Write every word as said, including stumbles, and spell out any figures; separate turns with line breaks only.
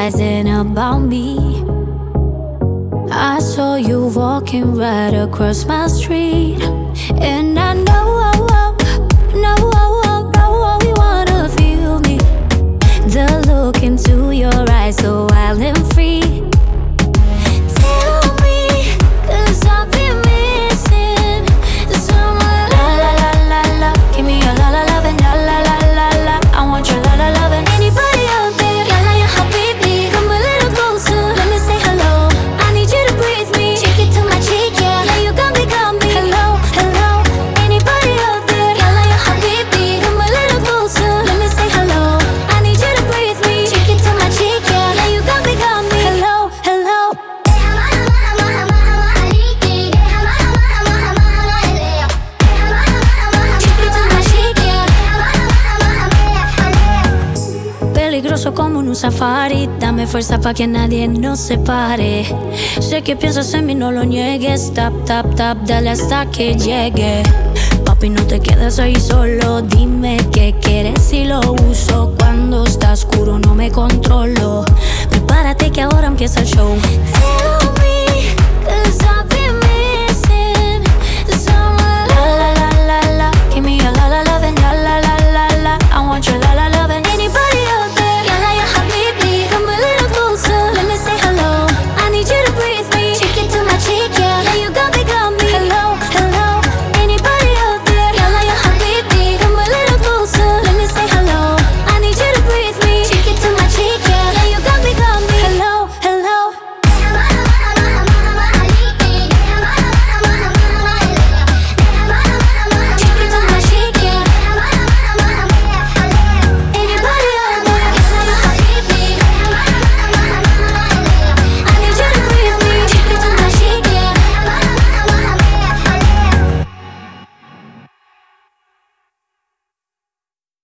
fantasizing about me. I saw you walking right across my street, and I know, oh, oh, know, oh, oh, know you wanna feel me. The look into your eyes, so wild and free. Tell me, 'cause I've been missing someone. La la la la la, give me your la la love and la la la la la. I want your la la love and anybody out there. Yalla ya habibi, come a little closer, let me say hello. I need you to breathe me, take it to my cheek, yeah. Yeah, you got me, got me. Hello, hello, anybody out there. Yalla ya habibi, come a little closer, let me say hello. I need you to breathe me, take it to my cheek, yeah. Yeah, you got me, got me. Hello, hello. Peligroso como en un safari, dame fuerza pa' que nadie nos separe. Sé que piensas en mí, no lo niegues. Tap, tap, tap, dale hasta que llegue. Papi, no te quedes ahí solo, dime qué quieres y lo uso. Cuando está oscuro no me controlo, prepárate que ahora empieza el show.